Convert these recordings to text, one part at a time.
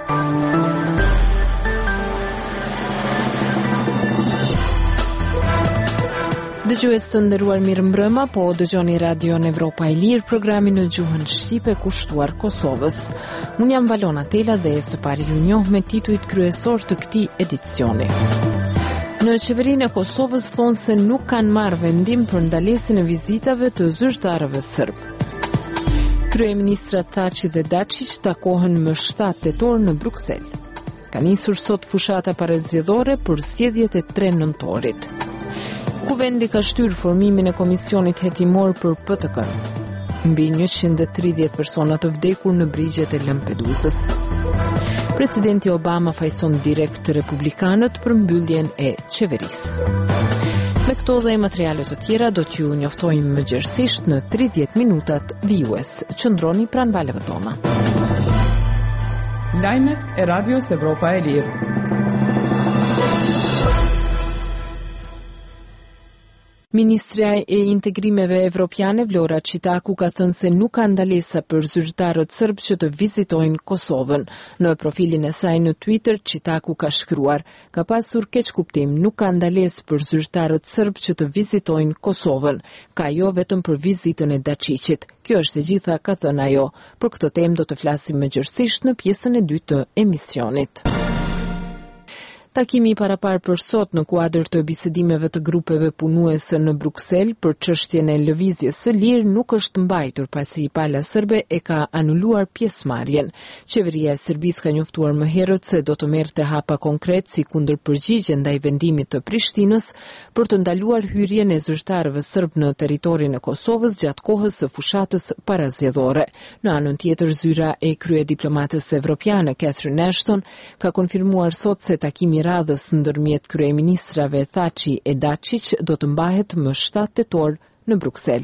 Dëgjues të nderuar, mirëmbrëma, po dëgjoni Radion Evropa e Lirë, programin në gjuhën shqipe kushtuar Kosovës. Unë jam Valona Tela dhe së pari ju njoh me titujt kryesor të këtij edicioni. Në qeverinë e Kosovës thonë se nuk kanë marrë vendim për ndalesin e vizitave të zyrtarëve serb. Kryeministrat Thaçi dhe Dačić takohen më 7 tetor në Bruksel. Ka nisur sot fushata parezgjedhore për zgjedhjet e 3 nëntorit. Kuvendi ka shtyr formimin e komisionit hetimor për PTK-n. Mbi 130 persona të vdekur në brigjet e Lampedusës. Presidenti Obama fajson direkt republikanët për mbylljen e qeverisë. Me këto dhe materialet të tjera do t'ju njoftojmë mëgjersisht në 30 minutat vijues. Qëndroni pranë valeve tona. Lajmet e Radios Evropa e Lirë. Ministrja e Integrimeve Evropiane Vlora Çitaku ka thënë se nuk ka ndalesa për zyrtarët serb që të vizitojnë Kosovën. Në profilin e saj në Twitter, Çitaku ka shkruar: "Ka pasur keq kuptim, nuk ka ndalesë për zyrtarët serb që të vizitojnë Kosovën. Ka jo vetëm për vizitën e Dačićit. Kjo është e gjitha", ka thënë ajo. Për këtë temë do të flasim mëgjersisht në pjesën e dytë të emisionit. Takimi i parapar për sot në kuadër të bisedimeve të grupeve punuese në Bruksel për çështjen e lëvizjes së lirë nuk është mbajtur pasi pala serbe e ka anuluar pjesëmarrjen. Qeveria e Serbisë ka njoftuar më herët se do të merrte hapa konkret si kundërpërgjigje ndaj vendimit të Prishtinës për të ndaluar hyrjen e zyrtarëve serb në territorin e Kosovës gjatë kohës së fushatës parazgjedhore. Në anën tjetër, zyra e kryediplomatës evropiane Catherine Ashton ka konfirmuar sot se takimi radhës ndërmjet kryeministrave Thaçi e Dačić do të mbahet më 7 tetor në Bruksel.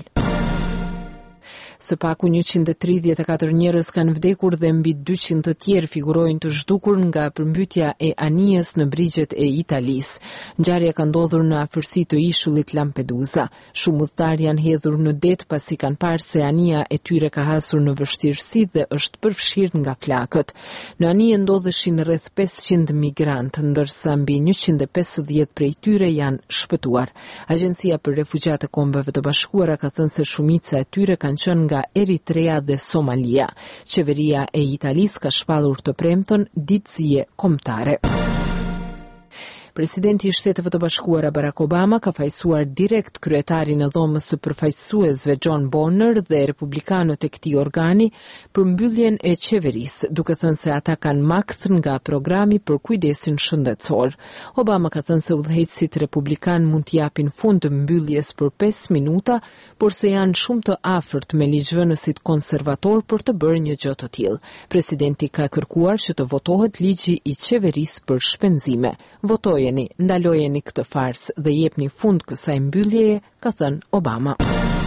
Së paku 134 njerëz kanë vdekur dhe mbi 200 të tjerë figurojnë të zhdukur nga përmbytja e anijes në brigjet e Italisë. Ngjarja ka ndodhur në afërsi të ishullit Lampedusa. Shumë udhëtar janë hedhur në det pasi kanë parë se anija e tyre ka hasur në vështirësi dhe është përfshirë nga flakët. Në anije ndodheshin rreth 500 migrantë, ndërsa mbi 150 prej tyre janë shpëtuar. Agjencia për Refugjat e Kombeve të Bashkuara ka thënë se shumica e tyre kanë qenë nga Eritrea dhe Somalia. Qeveria e Italisë ka shpallur të premten ditësie kombëtare. Presidenti i Shteteve të Bashkuara Barack Obama ka fajsuar direkt kryetarin e dhomës së përfaqësuesve John Bonner dhe republikanët e këtij organi për mbylljen e qeverisë, duke thënë se ata kanë makt nga programi për kujdesin shëndetësor. Obama ka thënë se udhëheqësit republikan mund të japin fund mbylljes për 5 minuta, por se janë shumë të afërt me ligjvënësit konservator për të bërë një gjë të tillë. Presidenti ka kërkuar që të votohet ligji i qeverisë për shpenzime. Ndalojeni këtë farsë dhe jepni fund kësaj mbylljeje, ka thënë Obama.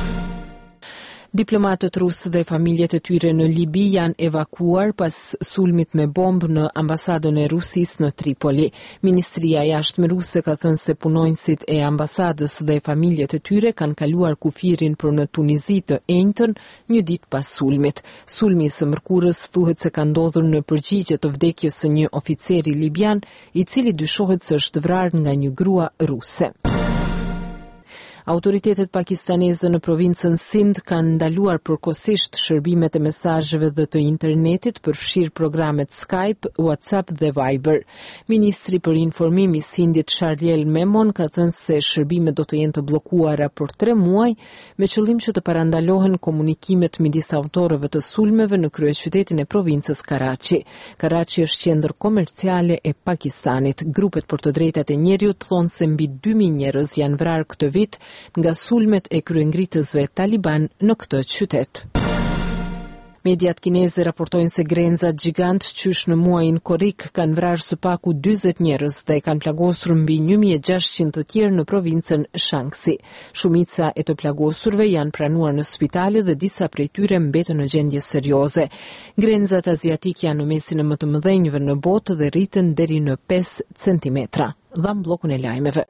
Diplomatët rusë dhe familjet e tyre në Libi janë evakuar pas sulmit me bombë në ambasadën e Rusisë në Tripoli. Ministria e Jashtme ruse ka thënë se punonjësit e ambasadës dhe familjet e tyre kanë kaluar kufirin për në Tunizi të enjtën një ditë pas sulmit. Sulmi së mërkurës thuhet se ka ndodhur në përgjigje të vdekjes së një oficeri libian, i cili dyshohet se është vrarë nga një grua ruse. Autoritetet pakistaneze në provincën Sindh kanë ndaluar përkohësisht shërbimet e mesazheve dhe të internetit përfshirë programet Skype, WhatsApp dhe Viber. Ministri për informim i Sindhit Charliel Memon ka thënë se shërbimet do të jenë të bllokuara për 3 muaj me qëllim që të parandalohen komunikimet midis autorëve të sulmeve në kryeqytetin e provincës Karachi. Karachi është qendër komerciale e Pakistanit. Grupet për të drejtat e njerëzit thonë se mbi 2000 njerëz janë vrarë këtë vit nga sulmet e kryengritësve taliban në këtë qytet. Mediat kineze raportojnë se grenzat gjigant qysh në muajin korrik kanë vrarë së paku 40 njerëz dhe kanë plagosur mbi 1600 të tjerë në provincën Shaanxi. Shumica e të plagosurve janë pranuar në spitale dhe disa prej tyre mbeten në gjendje serioze. Grenzat aziatik janë në mesin e më të mëdhenjve në botë dhe rriten deri në 5 cm. Dham bllokun e lajmeve.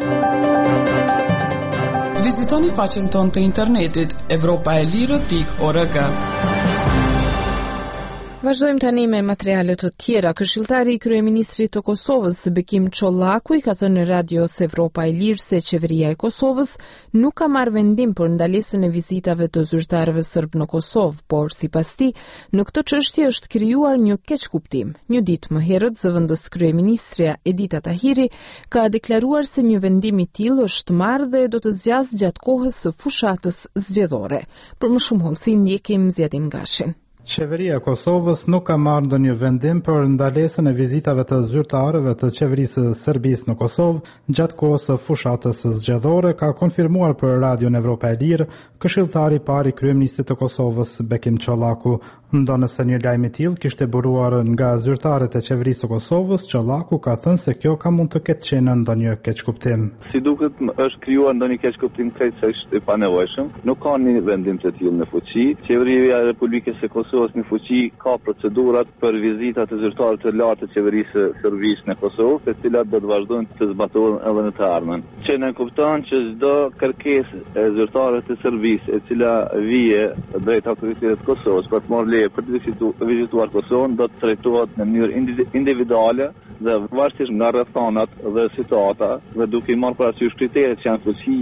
Vizitoni faqen tonë të internetit evropaelire.org. Vazhdojmë tani me materiale të tjera. Këshilltari i kryeministrit të Kosovës, Bekim Çollaku, i ka thënë në Radios Evropa e Lirë se qeveria e Kosovës nuk ka marrë vendim për ndalesën e vizitave të zyrtarëve serb në Kosovë, por sipas tij, në këtë çështje është krijuar një keqkuptim. Një ditë më herët, zëvendës kryeministrja Edita Tahiri ka deklaruar se një vendim i tillë është marrë dhe do të zgjasë gjatë kohës së fushatës zgjedhore. Për më shumë hollësi ndjekim Zjedin Gashin. Qeveria e Kosovës nuk ka marrë ndonjë vendim për ndalesën e vizitave të zyrtarëve të qeverisë së Serbisë në Kosovë gjatë kohës së fushatës zgjedhore, ka konfirmuar për Radion Evropa e Lirë këshilltari i parë i kryeministit të Kosovës, Bekim Çollaku. Ndonëse një lajm i tillë kishte buruar nga zyrtarët e qeverisë së Kosovës, Çollaku ka thënë se kjo ka mund të ketë qenë ndonjë keqkuptim. Si duket është krijuar ndonjë keqkuptim krejtësisht i panevojshëm. Nuk ka një vendim të tillë në fuqi. Qeveria e Republikës së Kosovës në fuqi ka procedurat për vizitat të zyrtarëve të lartë të qeverisë servisë në Kosovë, të cilat do të vazhdojnë të zbatohen edhe në të ardhmen. Që ne kupton që çdo kërkesë e zyrtarëve të servisë e cila vije drejt autoritetit të Kosovës për të marrë për të vizituar Kosovën do të trajtohet në mënyrë individuale dhe varësisht nga rrethanat dhe situata dhe duke i marrë parasysh kriteret që janë fuqi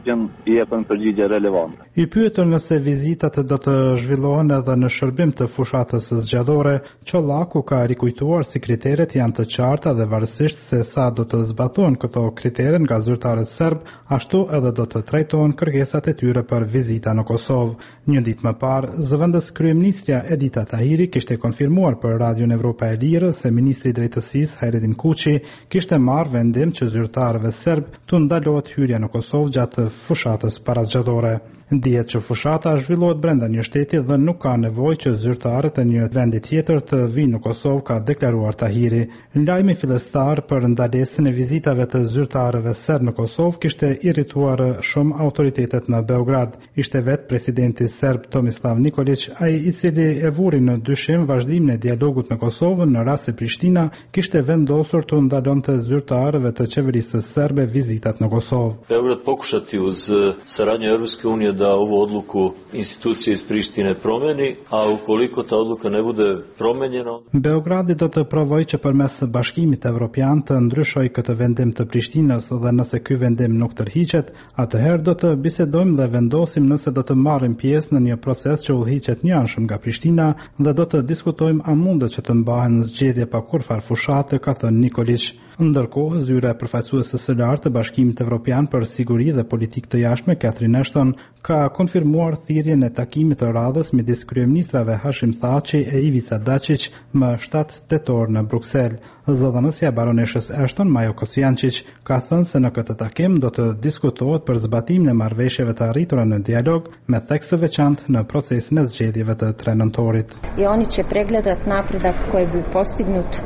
i jepen përgjigje relevante. I pyetur nëse vizitat do të zhvillohen edhe në shërbim të fushatës zgjedhore, Çollaku ka rikujtuar si kriteret janë të qarta dhe varësisht se sa do të zbatohen këto kritere nga zyrtarët serb, ashtu edhe do të trajtohen kërkesat e tyre për vizita në Kosovë. Një ditë më parë, zëvendës kryeministrja Edita Tahiri kishte konfirmuar për Radion Evropa e Lirë se ministri i drejtësisë Hajredin Kuçi kishte marrë vendim që zyrtarëve serb të ndalohet hyrja në Kosovë gjatë fushatës parazgjedhore. Dihet që fushata zhvillohet brenda një shteti dhe nuk ka nevojë që zyrtarët e një vendi tjetër të vinë në Kosovë, ka deklaruar Tahiri. Lajmi fillestar për ndalesën e vizitave të zyrtarëve serb në Kosovë kishte irrituar shumë autoritetet në Beograd. Ishte vetë presidenti serb Tomislav Nikolić, ai i cili e vuri në dyshim vazhdimin e dialogut me Kosovën në rast se Prishtina kishte vendosur të ndalonte zyrtarëve të qeverisë serbe vizitat në Kosovë. Beograd pokušati uz saradnju Evropske unije da ovu odluku institucije iz Prištine promeni, a ukoliko ta odluka ne bude promenjena... Beogradi do të provojë që përmes Bashkimit Evropian të ndryshojë këtë vendim të Prishtinës dhe nëse ky vendim nuk tërhiqet, atëherë do të bisedojmë dhe vendosim nëse do të marrim pjesë në një proces që udhëhiqet njëanshëm nga Prishtina dhe do të diskutojmë a mundet që të mbahen zgjedhje pa kurfar fushate, ka thënë Nikolić. Ndërkohë, zyra e përfaqësuesës së lartë të Bashkimit Evropian për Siguri dhe Politikë të Jashtme, Catherine Ashton, ka konfirmuar thirrjen e takimit të radhës midis kryeministrave Hashim Thaçi e Ivica Dačić më 7 tetor në Bruksel. Zëdhënësja baroneshës Ashton, Majo Kocijančić, ka thënë se në këtë takim do të diskutohet për zbatimin e marrëveshjeve të arritura në dialog me tekst të veçantë në procesin e zgjedhjeve të 3 nëntorit. I oni će pregledati napredak koji je bio postignut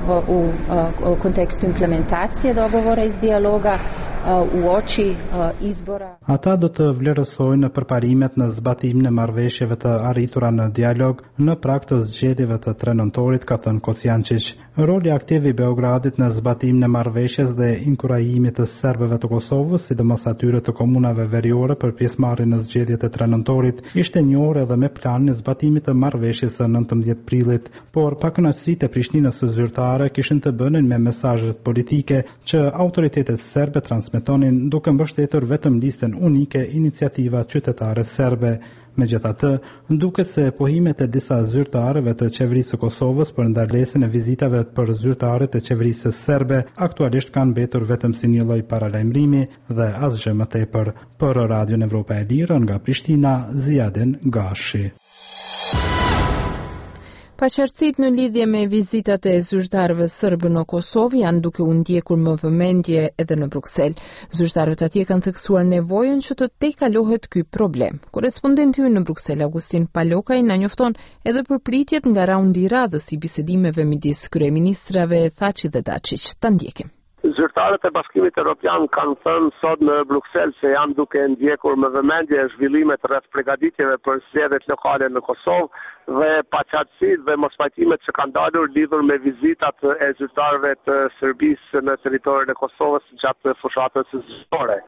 u kontekstu implementacije dogovora iz dijaloga u oči izbora. Ata do të vlerësojnë përparimet në zbatimin e marrëveshjeve të arritura në dialog në prag të zgjedhjeve të 3 nëntorit, ka thënë Kocijančić. Roli aktiv i Beogradit në zbatimin e marrëveshjes dhe inkurajimit të serbëve të Kosovës, sidomos atyre të komunave veriore për pjesëmarrje në zgjedhjet e 3 nëntorit, ishte njohur edhe me planin e zbatimit të marrëveshjes së 19 prillit, por pakënaqësitë e Prishtinës së zyrtare kishin të bënin me mesazhet politike që autoritetet serbe transmetonin duke mbështetur vetëm listën unike Iniciativa Qytetare Serbe. Megjithatë, duket se pohimet e disa zyrtarëve të qeverisë së Kosovës për ndalesën e vizitave për zyrtarët e qeverisë serbe aktualisht kanë mbetur vetëm si një lloj paralajmërimi dhe asgjë më tepër. Për Radion Evropa e Lirë nga Prishtina, Zjedin Gashi. Paqartësitë në lidhje me vizitat e zyrtarëve serbë në Kosovë janë duke u ndjekur më vëmendje edhe në Bruksel. Zyrtarët atje kanë theksuar nevojën që të tejkalohet ky problem. Korrespondenti ynë në Bruksel, Augustin Palokaj, na njofton edhe për pritjet nga raundi i radhës i bisedimeve midis kryeministrave Thaçi dhe Dačić. Ta ndjekim. Zyrtarët e Bashkimit Evropian kanë thënë sot në Bruksel se janë duke ndjekur me vëmendje zhvillimet rreth përgatitjeve për zgjedhjet lokale në Kosovë dhe paqartësitë dhe mospajtimet që kanë dalur lidhur me vizitat e zyrtarëve të Serbisë në territorin e Kosovës gjatë fushatës zgjedhore.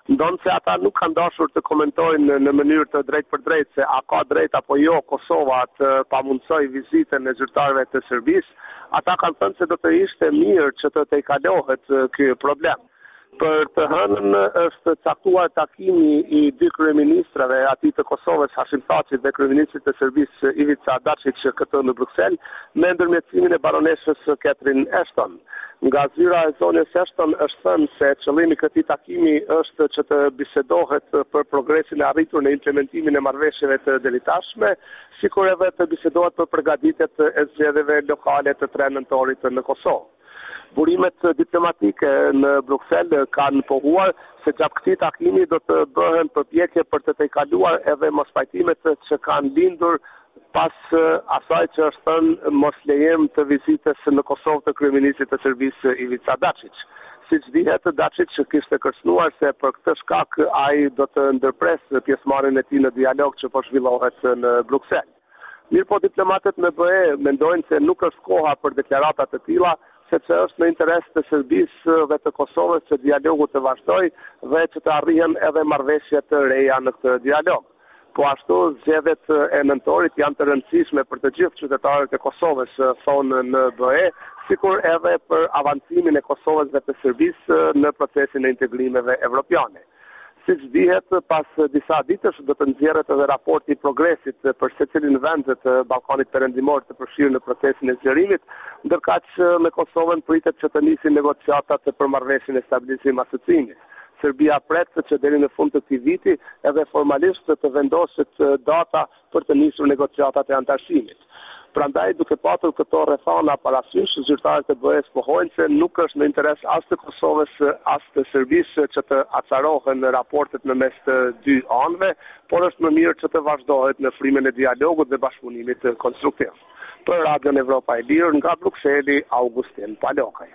ndonë se ata nuk kanë dashur të komentojnë në mënyrë të drejtë për drejtë se a ka drejt apo jo Kosova të pamundsoj vizitën e zyrtarëve të Serbisë, ata kanë thënë se do të ishte mirë që të tejkalohet ky problem. Për të hënën është caktuar takimi i dy kryeministrave, atij të Kosovës Hashim Thaçit dhe kryeministrit të Serbisë Ivica Dačić këtu në Bruksel, me ndërmjetësimin e baroneshës Catherine Ashton. Nga zyra e zonës Ashton është thënë se qëllimi i këtij takimi është që të bisedohet për progresin e arritur në implementimin e marrëveshjeve të delitashme, sikur edhe të bisedohet për përgatitjet e zgjedhjeve lokale të 3 nëntorit në Kosovë. Burimet diplomatike në Bruksel kanë pohuar se gjatë këtij takimi do të bëhen përpjekje për të tejkaluar edhe mospajtimet që kanë lindur pas asaj që është thënë mos lejem të vizitës në Kosovë të kryeministrit të Serbisë Ivica Dačić. Siç dihet, Dačić kishte kërcënuar se për këtë shkak ai do të ndërpresë pjesëmarrjen e tij në dialog që po zhvillohet në Bruksel. Mirëpo diplomatët në BE mendojnë se nuk është koha për deklarata të tilla, sepse është në interes të Serbisë dhe të Kosovës që dialogu të vazhdojë dhe që të arrihen edhe marrëveshje të reja në këtë dialog. Po ashtu zgjedhjet e nëntorit janë të rëndësishme për të gjithë qytetarët e Kosovës, thonë në BE, sikur edhe për avancimin e Kosovës dhe të Serbisë në procesin e integrimeve evropiane. Siç dihet, pas disa ditësh do të nxjerrët edhe raporti i progresit për secilin vend të Ballkanit Perëndimor të përfshirë në procesin e zgjerimit, ndërkaq me Kosovën pritet që të nisin negociatat për marrëveshjen e stabilizim asociimit. Serbia pret që deri në fund të këtij viti edhe formalisht të vendoset data për të nisur negociatat e antarësimit. Prandaj, duke patur këto rrethana parasysh, zyrtarët e BE-s pohojnë se nuk është në interes as të Kosovës as të Serbisë që të acarohen raportet në mes të dy anëve, por është më mirë që të vazhdohet në frymën e dialogut dhe bashkëpunimit konstruktiv. Për Radion Evropa e Lirë, nga Brukseli, Augustin Palokaj.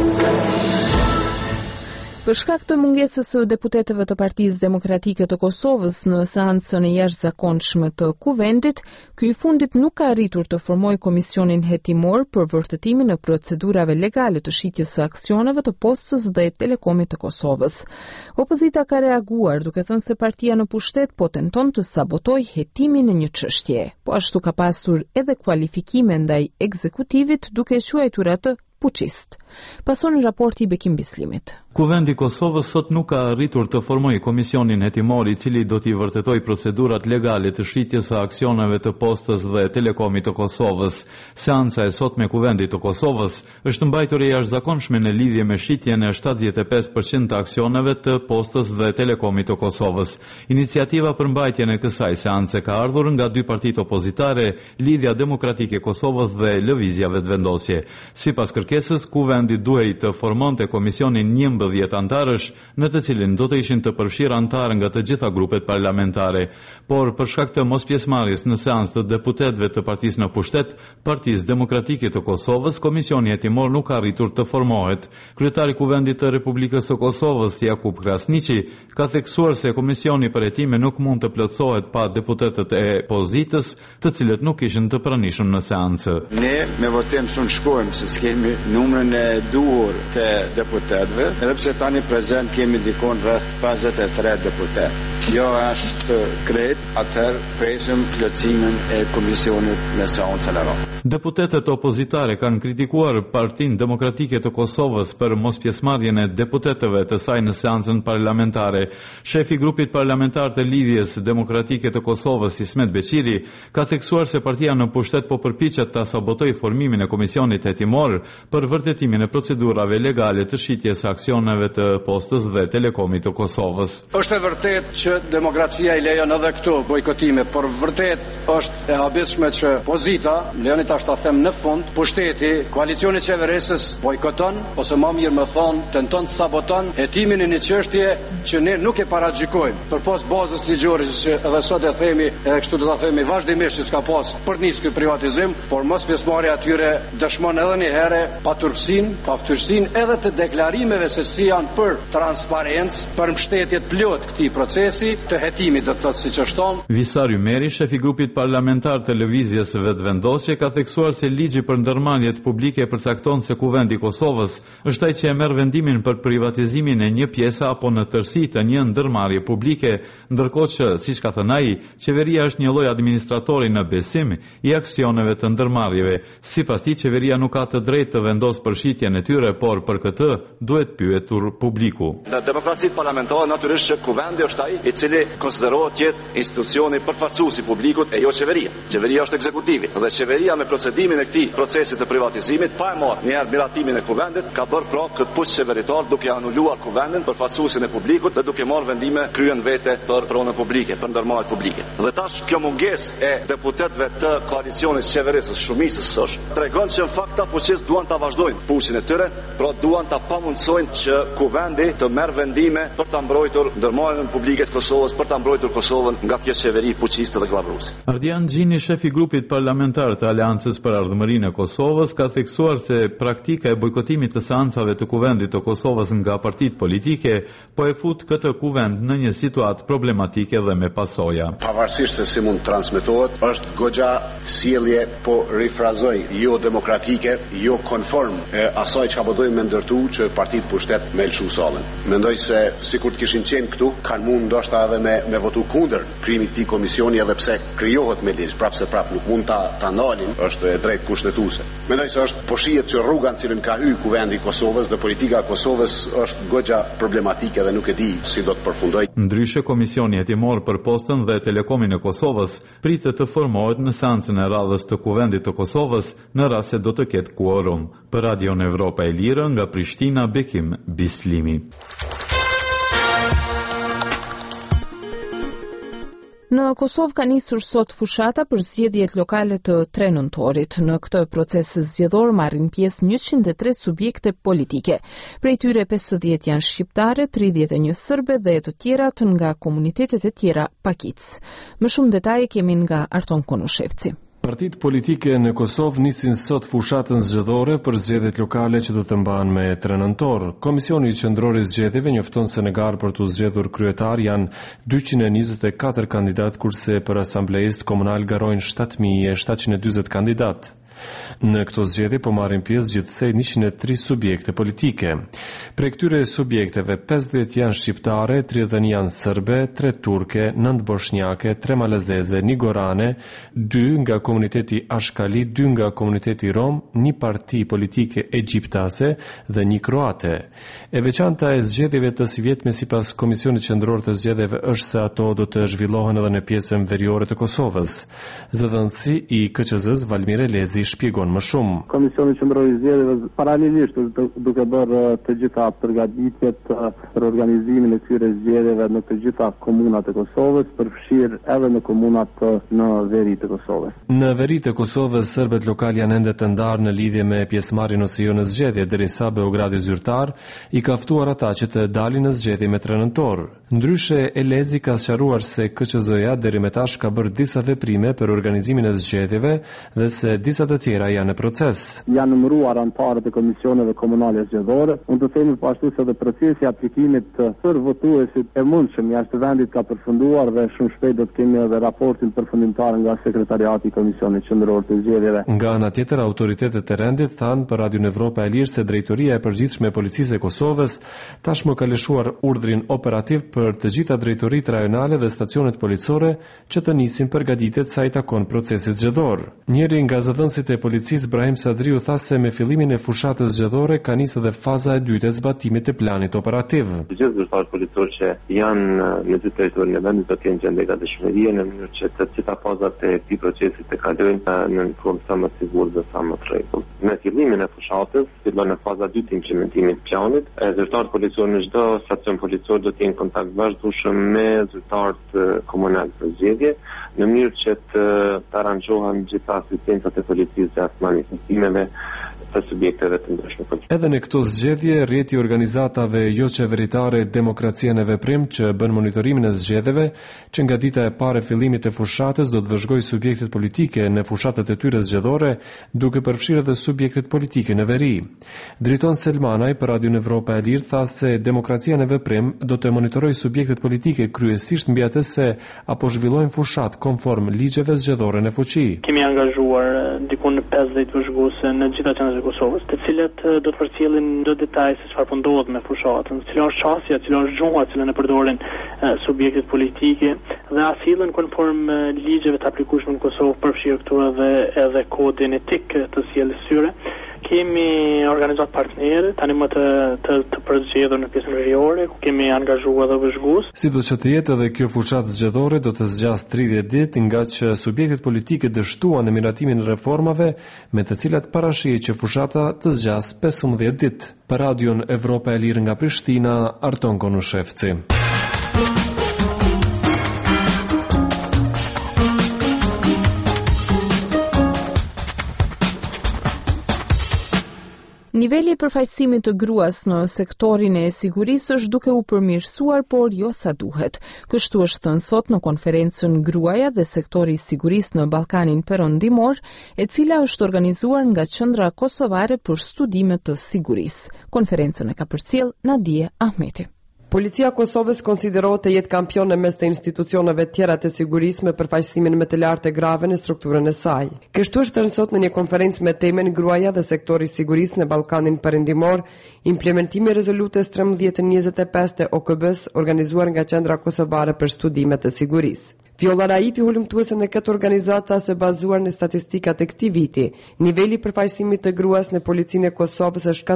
Për shkak të mungesës së deputetëve të Partisë Demokratike të Kosovës në seancën e jashtëzakonshme të Kuvendit, ky i fundit nuk ka arritur të formojë komisionin hetimor për vërtetimin e procedurave legale të shitjes së aksioneve të Postës dhe Telekomit të Kosovës. Opozita ka reaguar duke thënë se partia në pushtet po tenton të sabotojë hetimin e një çështje. Po ashtu ka pasur edhe kualifikime ndaj ekzekutivit duke quajtur atë puçist. Pason raporti i Bekim Bislimit. Kuvendi i Kosovës sot nuk ka arritur të formojë komisionin hetimor i cili do t'i vërtetojë procedurat legale të shitjes së aksioneve të Postës dhe Telekomit të Kosovës. Seanca e sotme e Kuvendit të Kosovës është mbajtur e jashtëzakonshme në lidhje me shitjen e 75% të aksioneve të Postës dhe Telekomit të Kosovës. Iniciativa për mbajtjen e kësaj seance ka ardhur nga dy partitë opozitare, Lidhja Demokratike e Kosovës dhe Lëvizja Vetëvendosje. Sipas kërkesës, Kuvendi duhej të formonte komisionin 11 antarësh, në të cilin do të ishin të përfshirë antarë nga të gjitha grupet parlamentare, por për shkak të mospjesëmarrjes në seancë të deputetëve të partisë në pushtet, Partisë Demokratike të Kosovës, komisioni hetimor nuk ka arritur të formohet. Kryetari i Kuvendit të Republikës së Kosovës, Jakub Krasniqi, ka theksuar se komisioni për hetime nuk mund të plotësohet pa deputetët e opozitës, të cilët nuk ishin të pranishëm në seancë. Ne me votim shkojmë se kemi numrin e duhur të deputetëve, edhe pse tani prezent kemi dikon rreth 53 deputet. Kjo është krejt, atëherë presim plotësimin e komisionit në seancën e radhës. Deputetët opozitare kanë kritikuar Partinë Demokratike të Kosovës për mospjesëmarrjen e deputetëve të saj në seancën parlamentare. Shefi i grupit parlamentar të Lidhjes Demokratike të Kosovës, Ismet Beqiri, ka theksuar se partia në pushtet po përpiqet ta sabotojë formimin e komisionit hetimor për vërtetimin e procedurave legale të shitjes së aksioneve të Postës dhe Telekomit të Kosovës. Është e vërtetë që demokracia i lejon edhe këto bojkotime, por vërtet është e habitshme që opozita, lejoni tash ta them në fund, pushteti, koalicioni qeverisës bojkoton ose më mirë më thon, tenton të saboton hetimin e një çështje që ne nuk e paragjykojmë. Përpos bazës ligjore që edhe sot e themi, edhe kështu do ta themi vazhdimisht që s'ka pas për nis ky privatizim, por mos pjesëmarrja atyre dëshmon edhe një herë paturpsinë, paftyrsinë edhe të deklarimeve se si janë për transparencë, për mbështetje plot këtij procesi të hetimit, do të thotë siç është thon. Visar Ymeri, shefi i grupit parlamentar të Lëvizjes Vetëvendosje, ka theksuar se ligji për ndërmarrjet publike përcakton se Kuvendi i Kosovës është ai që e merr vendimin për privatizimin e një pjese apo në tërësi të një ndërmarrje publike, ndërkohë që, siç ka thënë ai, qeveria është një lloj administratori në besim i aksioneve të ndërmarrjeve. Sipas tij, qeveria nuk ka të drejtë të vendosë përshitjen e tyre, por për këtë duhet pyetur publiku. Në demokracitë parlamentare natyrisht që Kuvendi është ai i cili konsiderohet të jetë institucioni përfaqësues i publikut e jo qeveria. Qeveria është ekzekutivi dhe qeveria me procedimin e këtij procesi të privatizimit pa e marrë njëherë miratimin e Kuvendit ka bërë pra këtë push qeveritar duke anuluar Kuvendin përfaqësuesin e publikut dhe duke marrë vendime kryen vete për pronën publike, për ndërmarrjet publike. Dhe tash kjo mungesë e deputetëve të koalicionit qeverisës, shumicës së tregon që në fakt ata fuqisë duan ta vazhdojnë pushin e tyre, pra duan ta pamundsojnë që Kuvendi të merr vendime për ta mbrojtur ndërmarrjen publike të Kosovës, për ta mbrojtur Kosovën nga kjo qeveri fuqiste dhe glavruese. Ardian Gjini, shef i grupit parlamentar të Aleancës për Ardhmërinë e Kosovës, ka theksuar se praktika e bojkotimit të seancave të Kuvendit të Kosovës nga partitë politike po e fut këtë kuvend në një situatë problematike dhe me pasoja. Pavarësisht se si mund transmetohet, është goxha sjellje, po rifrazoj, jo demokratike, jo konform asaj çka po dojmë ndërtu që partitë pushtet me lëshu sallën. Mendoj se sikur të kishin qenë këtu, kanë mund ndoshta edhe me votu kundër krijimit të komisioni, edhe pse krijohet me ligj, prapë nuk mund ta ndalin, është e drejtë kushtetuese. Mendoj se është po shihet që rruga në cilën ka hyrë Kuvendi i Kosovës dhe politika e Kosovës është goxha problematike dhe nuk e di si do të përfundojë. Ndryshe, Komisioni Hetimor për Postën dhe Telekomin e Kosovës pritet të formohet në seancën e radhës të Kuvendit të Kosovës në rast se do të ketë kuorum. Për Radion Evropa e Lirë, nga Prishtina, Bekim Bislimi. Në Kosovë ka nisur sot fushata për zgjedhjet lokale të 3 nëntorit. Në këtë proces zgjedhor marrin pjesë 103 subjekte politike. Prej tyre 50 janë shqiptare, 31 serbe dhe të tjerat nga komunitetet e tjera pakic. Më shumë detaje kemi nga Arton Konushevci. Partitë politike në Kosovë nisin sot fushatën zgjedhore për zgjedhjet lokale që do të mbahen me 3 nëntor. Komisioni qendror i zgjedhjeve njofton se në garë për të zgjedhur kryetar janë 224 kandidat, kurse për asamblejist komunal garojnë 7740 kandidat. Në këto zgjedhje po marrin pjesë gjithsej 103 subjekte politike. Prej këtyre subjekteve 50 janë shqiptare, 31 janë serbe, 3 turke, 9 bosnjake, 3 malezeze, 1 gorane, 2 nga komuniteti ashkali, 2 nga komuniteti rom, 1 parti politike egjiptase dhe 1 kroate. E veçanta e zgjedhjeve të sivjetme sipas Komisionit Qendror të Zgjedhjeve është se ato do të zhvillohen edhe në pjesën veriore të Kosovës. Zëdhënësi i KQZ-s Valmir Elezi shpjegon më shumë. Komisioni Qendror i Zgjedhjeve paralelisht duke bërë të gjitha përgatitjet për organizimin e këtyre zgjedhjeve në të gjitha komunat e Kosovës, përfshirë edhe në komunat në veri të Kosovës. Në veri të Kosovës, serbët lokal janë ende të ndarë në lidhje me pjesëmarrjen ose jo në zgjedhje, derisa Beogradi zyrtar i ka ftuar ata që të dalin në zgjedhje me 3 nëntor. Ndryshe, Elezi ka sqaruar se KQZ-ja deri me tash ka bërë disa veprime për organizimin e zgjedhjeve dhe se disa të tjera janë në proces. Janë numëruar anëtarët e komisioneve komunale zgjedhore. Unë të themi po ashtu se dhe procesi i aplikimit për votuesit e mundshëm jashtë vendit ka përfunduar dhe shumë shpejt do të kemi edhe raportin përfundimtar nga sekretariati i Komisionit Qendror të Zgjedhjeve. Nga ana tjetër, autoritetet e rendit thanë për Radion Evropa e Lirë se drejtoria e përgjithshme e policisë e Kosovës tashmë ka lëshuar urdhrin operativ për të gjitha drejtoritë rajonale dhe stacionet policore që të nisin përgatitjet sa i takon procesit zgjedhor. Njëri nga zëdhënësit e policisë Brahim Sadriu tha se me fillimin e fushatës zgjedhore ka nisë edhe faza e dytë e zbatimit të planit operativ. Të gjithë zyrtarët policorë që janë në të territorin e vendit do të kenë gjendega dëshmërie në mënyrë që të gjitha fazat e këtij procesi të kalojnë në formë sa më sigurt dhe sa më të rregullt. Me fillimin e fushatës fillon në faza 2 të implementimit të planit. Zyrtarët policorë në çdo stacion policor do të jenë kontakt vazhdueshëm me zyrtarët komunal të zgjedhje në mënyrë që të aranxhohen gjitha asistencat e policisë gjatë manifestimeve të subjekteve të ndryshme politike. Edhe në këto zgjedhje, rrjeti i organizatave jo qeveritare Demokracia në Veprim që bën monitorimin e zgjedhjeve, që nga dita e parë e fillimit të fushatës do të vëzhgojë subjektet politike në fushatat e tyre zgjedhore, duke përfshirë edhe subjektet politike në veri. Driton Selmanaj për Radio Evropa e Lirë tha se Demokracia në Veprim do të monitorojë subjektet politike kryesisht mbi atë se apo zhvillojnë fushat konform ligjeve zgjedhore në fuqi. Kemi angazhuar diku në 50 vëzhguese në gjitha qendrat e Kosovës, të cilët do të përcjellin çdo detaj se çfarë po ndodh me fushatën, cila është çësia, cila është gjuha, cilën e përdorin subjektet politike dhe asillen konform ligjeve të aplikueshme në Kosovë, përfshirë këtu edhe kodin etik të sjelljes tyre. Kemi organizuar partnerë, tani më të përzgjedhur në pjesën veriore, ku kemi angazhuar edhe vëzhgues. Sido që të jetë edhe kjo fushatë zgjedhore do të zgjas 30 ditë, nga që subjektet politike dështuan në miratimin e reformave, me të cilat parashihet që fushata të zgjas 15 ditë. Për Radion Evropa e Lirë nga Prishtina, Arton Konushevci. Niveli i përfaqësimit të gruas në sektorin e sigurisë është duke u përmirësuar, por jo sa duhet. Kështu është thënë sot në konferencën Gruaja dhe sektori i sigurisë në Ballkanin Perëndimor, e cila është organizuar nga Qendra Kosovare për Studime të Sigurisë. Konferencën e ka përcjell Nadije Ahmeti. Policia e Kosovës konsiderohet të jetë kampion në mes të institucioneve tjera të sigurisë me përfaqësimin më të lartë e grave në strukturën e saj. Kështu është thënë sot në një konferencë me temën Gruaja dhe sektori i sigurisë në Ballkanin Perëndimor, implementimi i rezolutës 1325 të OKB-s organizuar nga Qendra Kosovare për Studime të Sigurisë. Viola Raifi, hulumtuese në këtë organizata, se bazuar në statistikat e këtij viti, niveli i përfaqësimit të gruas në policinë e Kosovës është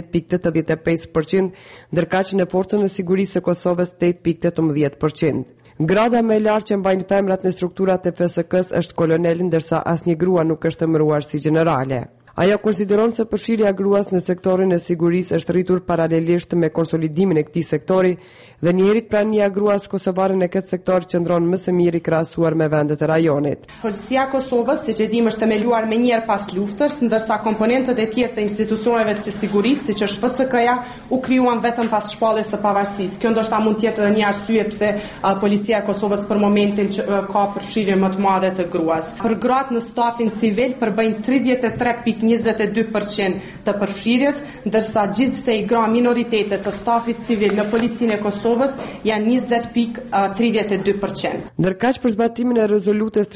14.85%, ndërka që në forcën e sigurisë së Kosovës 8.18%. Grada më e lartë që mbajnë femrat në strukturat e FSK-s është kolonel, ndërsa asnjë grua nuk është emëruar si generale. Ajo konsideron se përfshirja e gruas në sektorin e sigurisë është rritur paralelisht me konsolidimin e këtij sektori dhe njëherët prania e gruas kosovare në këtë sektor qëndron më së miri krahasuar me vendet e rajonit. Policia e Kosovës, siç e dimë, është themeluar më njëherë pas luftës, ndërsa komponentët e tjerë të institucioneve të sigurisë, siç është FSK-ja, u krijuan vetëm pas shpalljes së pavarësisë. Kjo ndoshta mund të jetë edhe një arsye pse Policia e Kosovës për momentin ka përfshirje më të madhe të gruas. Për gratë në stafin civil përbëjnë 33.22% të përfshirjes, ndërsa gjithsej gra minoritetet të stafit civil në policinë e Kosovës janë 20.32%. Ndërkaq për zbatimin e rezolutës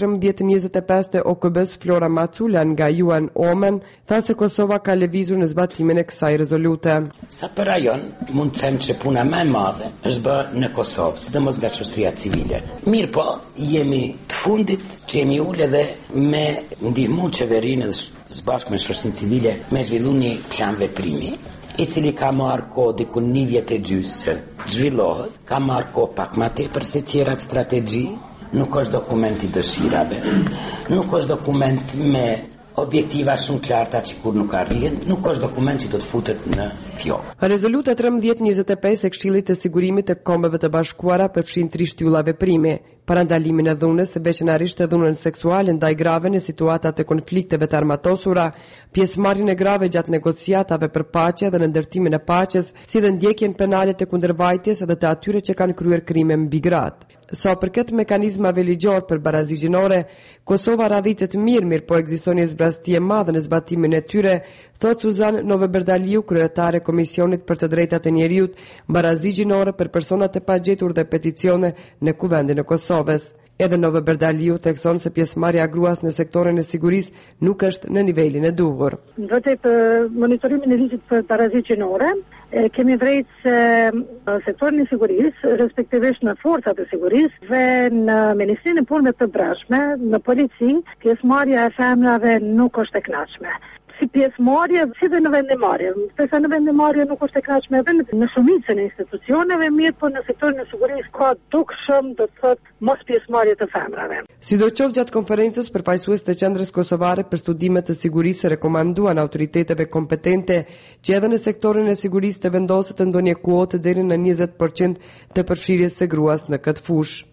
1325 të OKB-s, Flora Macula nga UN Omen tha se Kosova ka lëvizur në zbatimin e kësaj rezolute. Sa për rajon, mund të them që puna më e madhe është bërë në Kosovë, sidomos nga shoqëria civile. Mirë po, jemi të fundit që jemi ulë edhe me ndihmë qeverinë dhe së bashku me shoqërinë civile me zhvillu një plan veprimi, i cili ka marrë kohë diku 1 vjet e gjysmë që zhvillohet, ka marrë kohë pak më tepër se tjerat strategji, nuk është dokument i dëshirave, nuk është dokument me objektiva shumë qarta që kur nuk arrihen, nuk është dokument që do të futet në fjollë. Rezoluta 1325 e Këshillit të Sigurimit të Kombeve të Bashkuara përfshin 3 shtylla veprimi: parandalimin e dhunës, veçanërisht e dhunën seksuale ndaj grave në situata të konflikteve të armatosura, pjesëmarrjen e grave gjatë negociatave për paqe dhe në ndërtimin e paqes, si dhe ndjekjen penale të kundërvajtjes edhe të atyre që kanë kryer krime mbi gratë. Sa për këtë mekanizmave ligjor për barazi gjinore, Kosova radhitet mirë, po ekziston një zbrasti e madhe në zbatimin e tyre, thot Suzan Noveberdaliu, kryetare e Komisionit për të Drejtat e Njeriut, barazi gjinore për personat e pagjetur dhe peticione në Kuvendin e Kosovës. Edhe Noveberdaliu thekson se pjesëmarrja e gruas në sektorin e sigurisë nuk është në nivelin e duhur. Në vërtet, monitorimin e ligjit për barazi gjinore, kemi vrejtë se sektorin e sigurisë, respektivisht në forcat e sigurisë dhe në Ministrinë e Punëve të Brendshme, në polici, pjesëmarrja e femrave nuk është e kënaqshme. Si pjesëmarrje, si dhe në vendimarrje. Pse në vendimarrje nuk është e kënaqshme edhe në shumicën e institucioneve, mirë, po në sektorin e sigurisë ka dukshëm, do të thotë, mos pjesëmarrje të femrave. Sidoqoftë gjatë konferencës, përfaqësues të Qendrës Kosovare për Studime të Sigurisë rekomanduan autoriteteve kompetente që edhe në sektorin e sigurisë të vendoset ndonjë kuotë deri në 20% të përfshirjes së gruas në këtë fushë.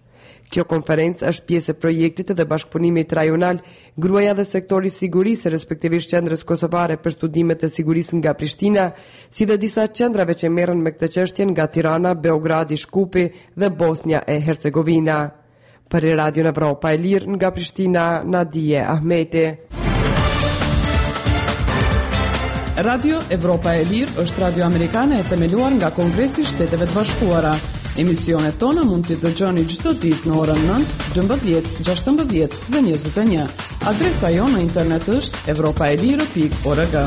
Kjo konferencë është pjesë e projektit dhe bashkëpunimit rajonal Gruaja dhe sektori sigurisë, respektivisht qendrës kosovare për studimet e sigurisë nga Prishtina, si dhe disa qendrave që merren me këtë çështje nga Tirana, Beogradi, Shkupi dhe Bosnia e Hercegovina. Për Radio Evropa e Lirë nga Prishtina, Nadije Ahmeti. Radio Evropa e Lirë është radio amerikane e themeluar nga Kongresi i Shteteve të Bashkuara. Emisionet tona mund t'i dëgjoni çdo ditë në orën 9, 12, 16 dhe 21. Adresa jonë në internet është europaelire.org.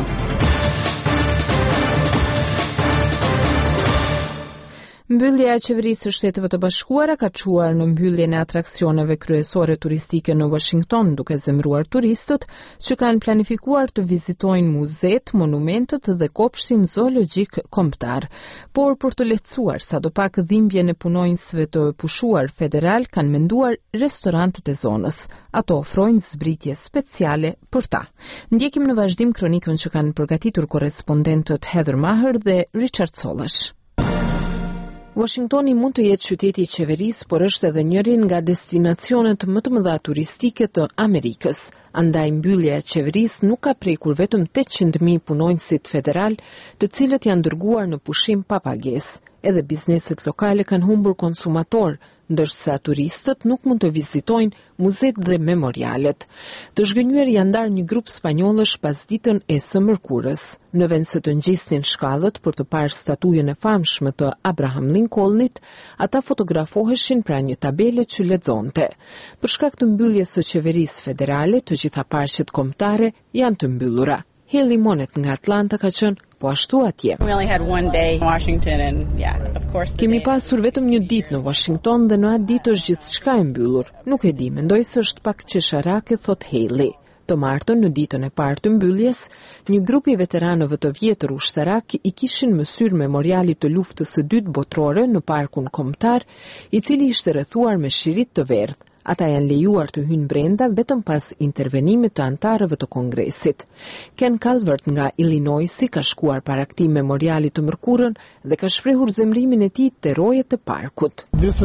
Mbyllja e qeverisë së Shteteve të Bashkuara ka çuar në mbylljen e atraksioneve kryesore turistike në Washington, duke zemëruar turistët që kanë planifikuar të vizitojnë muzet, monumentet dhe kopshtin zoologjik kombëtar. Por për të lehtësuar sadopak dhimbjen e punonjësve të pushuar federal, kanë menduar restorantet e zonës. Ato ofrojnë zbritje speciale për ta. Ndjekim në vazhdim kronikën që kanë përgatitur korrespondentët Heather Maher dhe Richard Sollash. Washingtoni mund të jetë qyteti i qeverisë, por është edhe njëri nga destinacionet më të mëdha turistike të Amerikës. Andaj mbyllja e qeverisë nuk ka prekur vetëm 800.000 punonjësit federal, të cilët janë dërguar në pushim pa pagesë. Edhe bizneset lokale kanë humbur konsumator, ndërsa turistët nuk mund të vizitojnë muzet dhe memorialet. Të zhgënjur janë ndarë një grup spanjollësh pas ditën e së mërkurës. Në vend se të ngjisnin shkallët për të parë statujën e famshme të Abraham Lincolnit, ata fotografoheshin pranë një tabele që lexonte. Për shkak të mbylljes së qeverisë federale, të gjitha parqet kombëtare janë të mbyllura. Haley Monet nga Atlanta ka qenë po ashtu atje. Kemi pasur vetëm një ditë në Washington dhe në atë ditë është gjithçka e mbyllur. Nuk e di, mendoj se është pak qesharake, thot Haley. Të martën, në ditën e parë të mbylljes, një grup i veteranëve të vjetër ushtarak i kishin mësyr memorialit të luftës së dytë botërore në parkun kombëtar, i cili ishte rrethuar me shirit të verdh. Ata janë lejuar të hyjnë brenda vetëm pas intervenimit të antarëve të Kongresit. Ken Calvert nga Illinoisi ka shkuar para këtij memoriali të mërkurën dhe ka shprehur zemrimin e tij te rojet e parkut.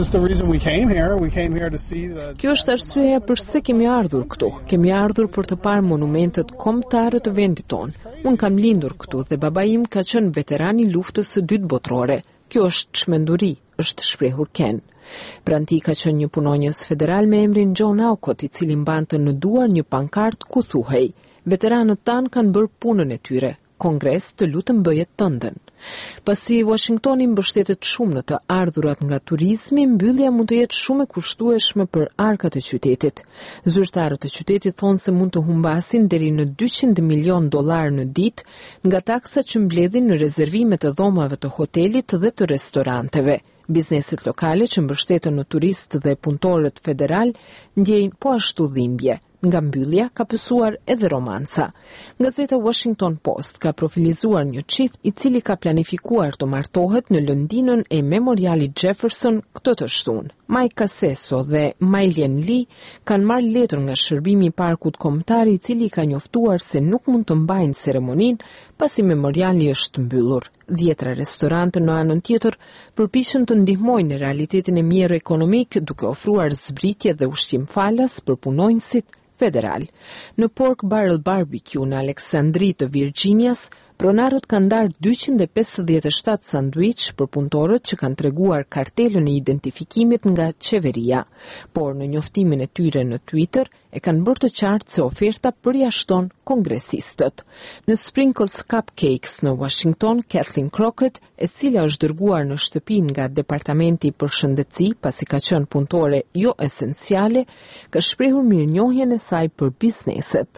Kjo është arsyeja pse kemi ardhur këtu. Kemi ardhur për të parë monumentet kombëtare të vendit tonë. Unë kam lindur këtu dhe baba im ka qenë veteran i luftës së dytë botërore. Kjo është çmenduri, është shprehur Ken. Pranë tij ka qenë një punonjës federal me emrin John Aucott, i cili mbante në duar një pankart ku thuhej: "Veteranët tanë kanë bërë punën e tyre. Kongres, të lutem bëje tëndën." Pasi Washingtoni mbështetet shumë në të ardhurat nga turizmi, mbyllja mund të jetë shumë e kushtueshme për arkat e qytetit. Zyrtarët e qytetit thonë se mund të humbasin deri në $200 milion në ditë nga taksat që mbledhin në rezervimet e dhomave të hotelit dhe të restoranteve. Bizneset lokale që mbështeten në turistë dhe punëtorët federal ndjejnë po ashtu dhimbje. Nga mbyllja ka pësuar edhe romanca. Gazeta Washington Post ka profilizuar një çift i cili ka planifikuar të martohet në lëndinën e memorialit Jefferson këtë të shtunë. Mike Casesso dhe Mailien Lee kanë marrë letër nga shërbimi i parkut kombëtar, i cili ka njoftuar se nuk mund të mbajnë ceremoninë pasi memoriali është mbyllur. 10 restorante në anën tjetër përpiqen të ndihmojnë në realitetin e mirë ekonomik, duke ofruar zbritje dhe ushqim falas për punonjësit federal. Në Pork Barrel Barbecue në Aleksandri të Virginias, pronarët kanë ndarë 257 sanduiç për punëtorët që kanë treguar kartelën e identifikimit nga qeveria, por në njoftimin e tyre në Twitter e kanë bërë të qartë se oferta përjashton kongresistët. Në Sprinkles Cupcakes në Washington, Kathleen Crockett, e cila është dërguar në shtëpi nga Departamenti për Shëndetësi pasi ka qenë punëtore jo esenciale, ka shprehur mirënjohjen e saj për bizneset.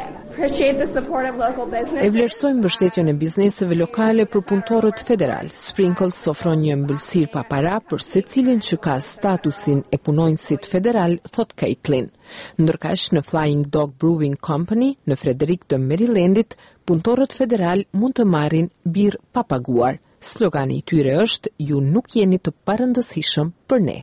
E vlerësojmë mbështetjen e bizneseve lokale për punëtorët federal. Sprinkles ofron një ëmbëlsirë pa para për secilin që ka statusin e punonjësit federal, thot Caitlin. Ndërkaq në Flying Dog Brewing Company në Frederick të Marylandit, punëtorët federal mund të marrin birë pa paguar. Slogani i tyre është: "Ju nuk jeni të parëndësishëm për ne."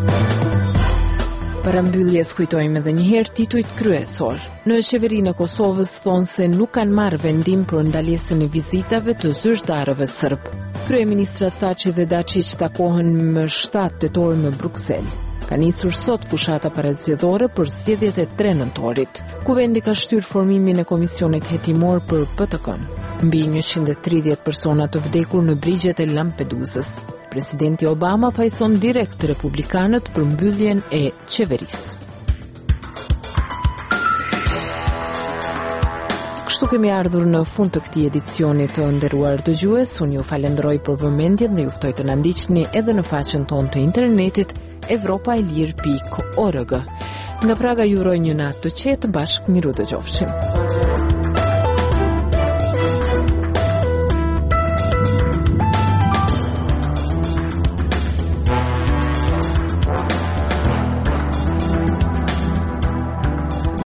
Para mbylljes kujtojmë edhe një herë titujt kryesor. Në qeverinë e Kosovës thonë se nuk kanë marrë vendim për ndalesën e vizitave të zyrtarëve serb. Kryeministrat Thaçi dhe Dačić takohen më 7 tetor në Bruksel. Ka nisur sot fushata parazgjedhore për zgjedhjet e 3 nëntorit. Kuvendi ka shtyr formimin e komisionit hetimor për PTK-n. Mbi 130 persona të vdekur në brigjet e Lampedusës. Presidenti Obama pajson direkt republikanët për mbylljen e qeverisë. Kështu kemi ardhur në fund të këtij edicioni të nderuar dëgjues. Unë ju falenderoj për vëmendjen dhe ju ftoj të na ndiqni edhe në faqen tonë të internetit evropaelir.org. Nga Praga ju uroj një natë të qetë, bashkë miru dëgjofshim.